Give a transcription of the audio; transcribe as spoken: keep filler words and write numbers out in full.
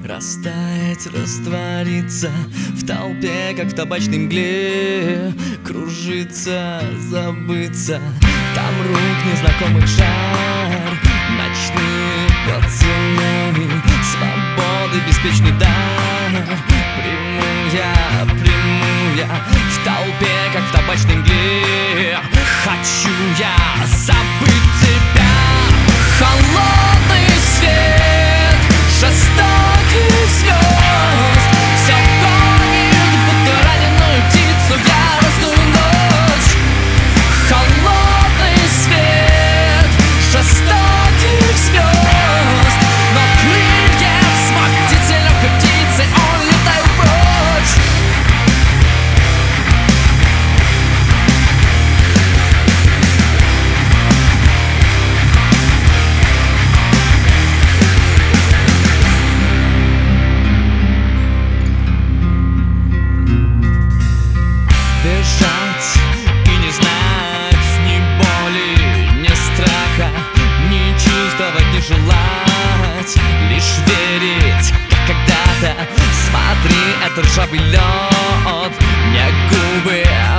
Растаять, раствориться в толпе, как в табачной мгле. Кружиться, забыться, там рук незнакомых жар. Ночные поцелуи, свободы беспечный дар. Приму я, приму я в толпе, как в табачной мгле. Хочу я забыть тебя. Холодный свет жестоких звезд все гонит, будто раненую птицу в яростную ночь. Холодный свет жестоких звезд, но крылья взмах птицы, легкой птицы, он летает прочь. Бежать и не знать ни боли, ни страха, ни чувствовать, ни желать, лишь верить, как когда-то. Смотри, это ржавый лед, мне губы